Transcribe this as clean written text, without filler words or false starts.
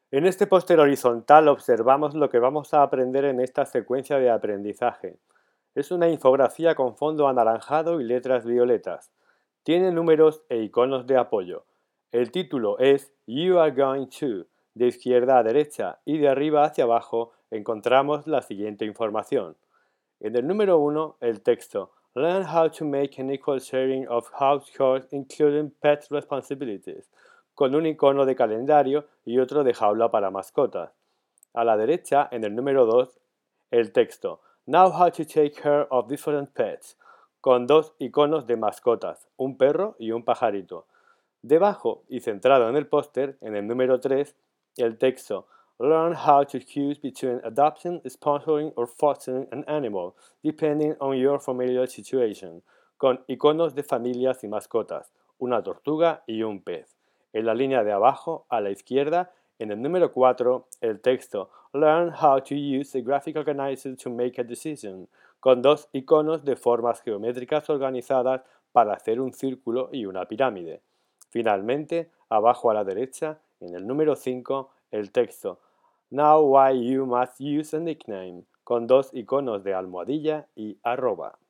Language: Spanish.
En este póster horizontal observamos lo que vamos a aprender en esta secuencia de aprendizaje. Es una infografía con fondo anaranjado y letras violetas. Tiene números e iconos de apoyo. El título es You are going to. De izquierda a derecha y de arriba hacia abajo encontramos la siguiente información. En el número 1, el texto Learn how to make an equal sharing of house chores including pet responsibilities, con un icono de calendario y otro de jaula para mascotas. A la derecha, en el número 2, el texto Know how to take care of different pets, con dos iconos de mascotas, un perro y un pajarito. Debajo y centrado en el póster, en el número 3, el texto Learn how to choose between adopting, sponsoring or fostering an animal, depending on your familiar situation, con iconos de familias y mascotas, una tortuga y un pez. En la línea de abajo, a la izquierda, en el número 4, el texto Learn how to use a graphic organizer to make a decision, con dos iconos de formas geométricas organizadas para hacer un círculo y una pirámide. Finalmente, abajo a la derecha, en el número 5, el texto Now why you must use a nickname, con dos iconos de almohadilla y arroba.